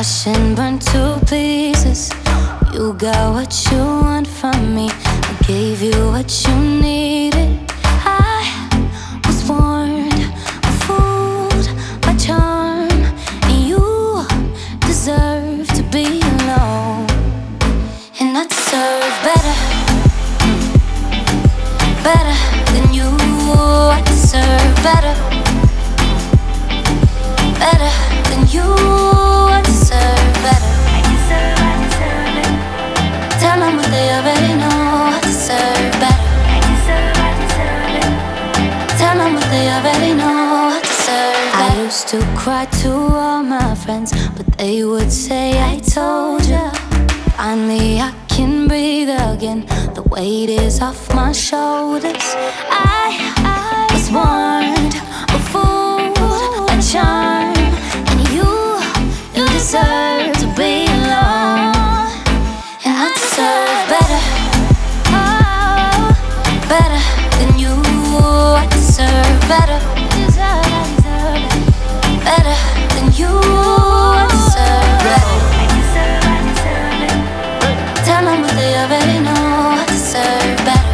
crush and burn to pieces. You got what you want from me. I gave you what you needed. I was warned, fooled by charm, and you deserve to be alone. And I deserve better, better than you. I deserve better, better than you. I deserve better. I deserve it. Tell them what they already know. I deserve better. I deserve it. Tell them what they already know. I deserve better. I used to cry to all my friends, but they would say I told ya. Finally I can breathe again. The weight is off my shoulders. I was warned, a fool, a charm, and you deserve to be alone. And I deserve better, oh, better than you. I deserve better, better than you. I deserve better. Tell them what they already know. I deserve better.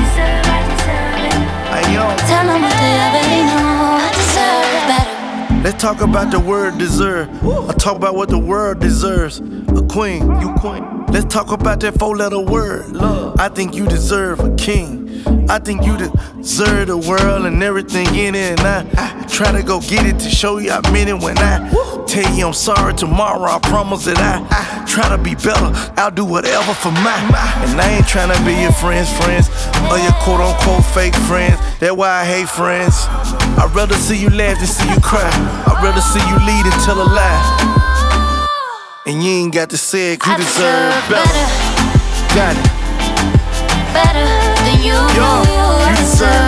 Tell them what they already know. I deserve better. Let's talk about the word deserve. I talk about what the world deserves. A queen, you queen. Let's talk about that 4-letter word. Love. I think you deserve a king. I think you deserve the world and everything in it. And I try to go get it to show you I meant it when I tell you I'm sorry tomorrow. I promise that I try to be better. I'll do whatever for mine. And I ain't trying to be your friends' friends or your quote-unquote fake friends. That's why I hate friends. I'd rather see you laugh than see you cry. I'd rather see you lead and tell a lie. And you ain't got to say it, you deserve better. Got it. Better than you. Yo, you deserve